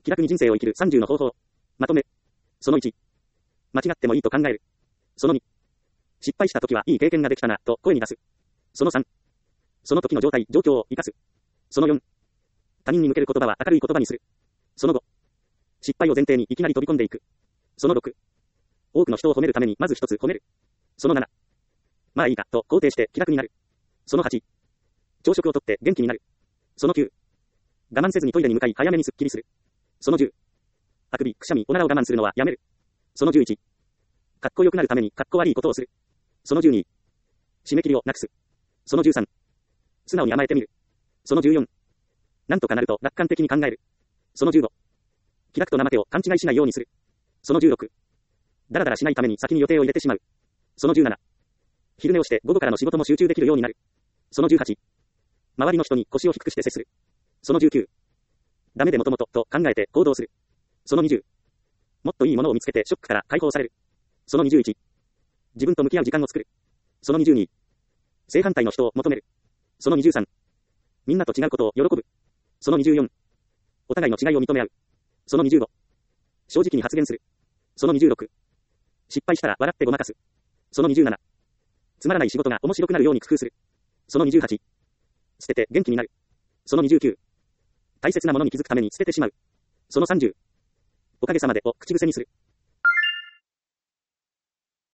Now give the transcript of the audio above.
気楽に人生を生きる30の方法。まとめ。その1。間違ってもいいと考える。その2。失敗した時はいい経験ができたな、と声に出す。その3。その時の状態、状況を生かす。その4。他人に向ける言葉は明るい言葉にする。その5。失敗を前提にいきなり飛び込んでいく。その6。多くの人を褒めるためにまず一つ褒める。その7。まあいいか、と肯定して気楽になる。その8。朝食をとって元気になる。その9。我慢せずにトイレに向かい早めにすっきりする。その10。あくび、くしゃみ、おならを我慢するのはやめる。その11。かっこよくなるためにかっこ悪いことをする。その12。締め切りをなくす。その13。素直に甘えてみる。その14。なんとかなると楽観的に考える。その15。気楽と怠けを勘違いしないようにする。その16。だらだらしないために先に予定を入れてしまう。その17。昼寝をして午後からの仕事も集中できるようになる。その18。周りの人に腰を低くして接する。その19。ダメでもともとと考えて行動する。その20。もっといいものを見つけてショックから解放される。その21。自分と向き合う時間を作る。その22。正反対の人を求める。その23。みんなと違うことを喜ぶ。その24。お互いの違いを認め合う。その25。正直に発言する。その26。失敗したら笑ってごまかす。その27。つまらない仕事が面白くなるように工夫する。その28。捨てて元気になる。その29。大切なものに気づくために捨ててしまう。その30。おかげさまでを口癖にする。